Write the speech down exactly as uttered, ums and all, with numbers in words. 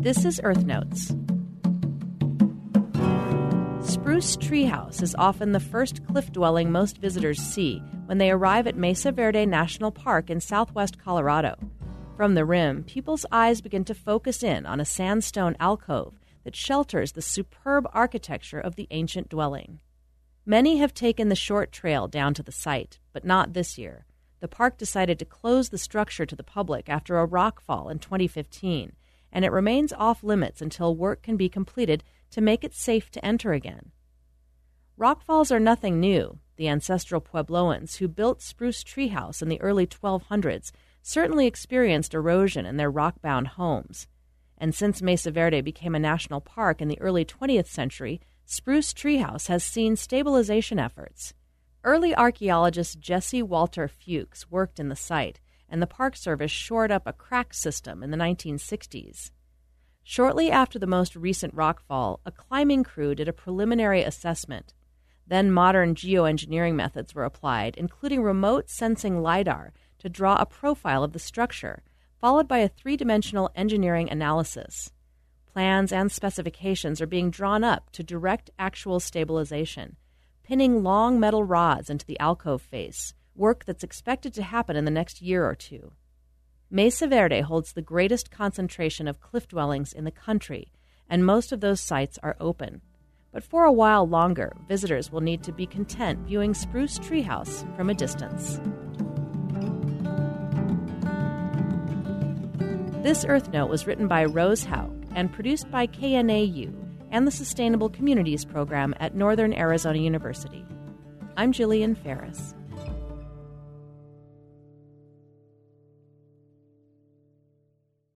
This is Earth Notes. Spruce Treehouse is often the first cliff dwelling most visitors see when they arrive at Mesa Verde National Park in southwest Colorado. From the rim, people's eyes begin to focus in on a sandstone alcove that shelters the superb architecture of the ancient dwelling. Many have taken the short trail down to the site, but not this year. The park decided to close the structure to the public after a rockfall in twenty fifteen, and it remains off-limits until work can be completed to make it safe to enter again. Rockfalls are nothing new. The ancestral Puebloans who built Spruce Treehouse in the early twelve hundreds certainly experienced erosion in their rock-bound homes. And since Mesa Verde became a national park in the early twentieth century, Spruce Treehouse has seen stabilization efforts. Early archaeologist Jesse Walter Fuchs worked in the site, and the Park Service shored up a crack system in the nineteen sixties. Shortly after the most recent rockfall, a climbing crew did a preliminary assessment. Then modern geoengineering methods were applied, including remote sensing LiDAR, to draw a profile of the structure, followed by a three-dimensional engineering analysis. Plans and specifications are being drawn up to direct actual stabilization, pinning long metal rods into the alcove face, work that's expected to happen in the next year or two. Mesa Verde holds the greatest concentration of cliff dwellings in the country, and most of those sites are open. But for a while longer, visitors will need to be content viewing Spruce Treehouse from a distance. This Earth Note was written by Rose Hauk and produced by K N A U and the Sustainable Communities Program at Northern Arizona University. I'm Jillian Ferris.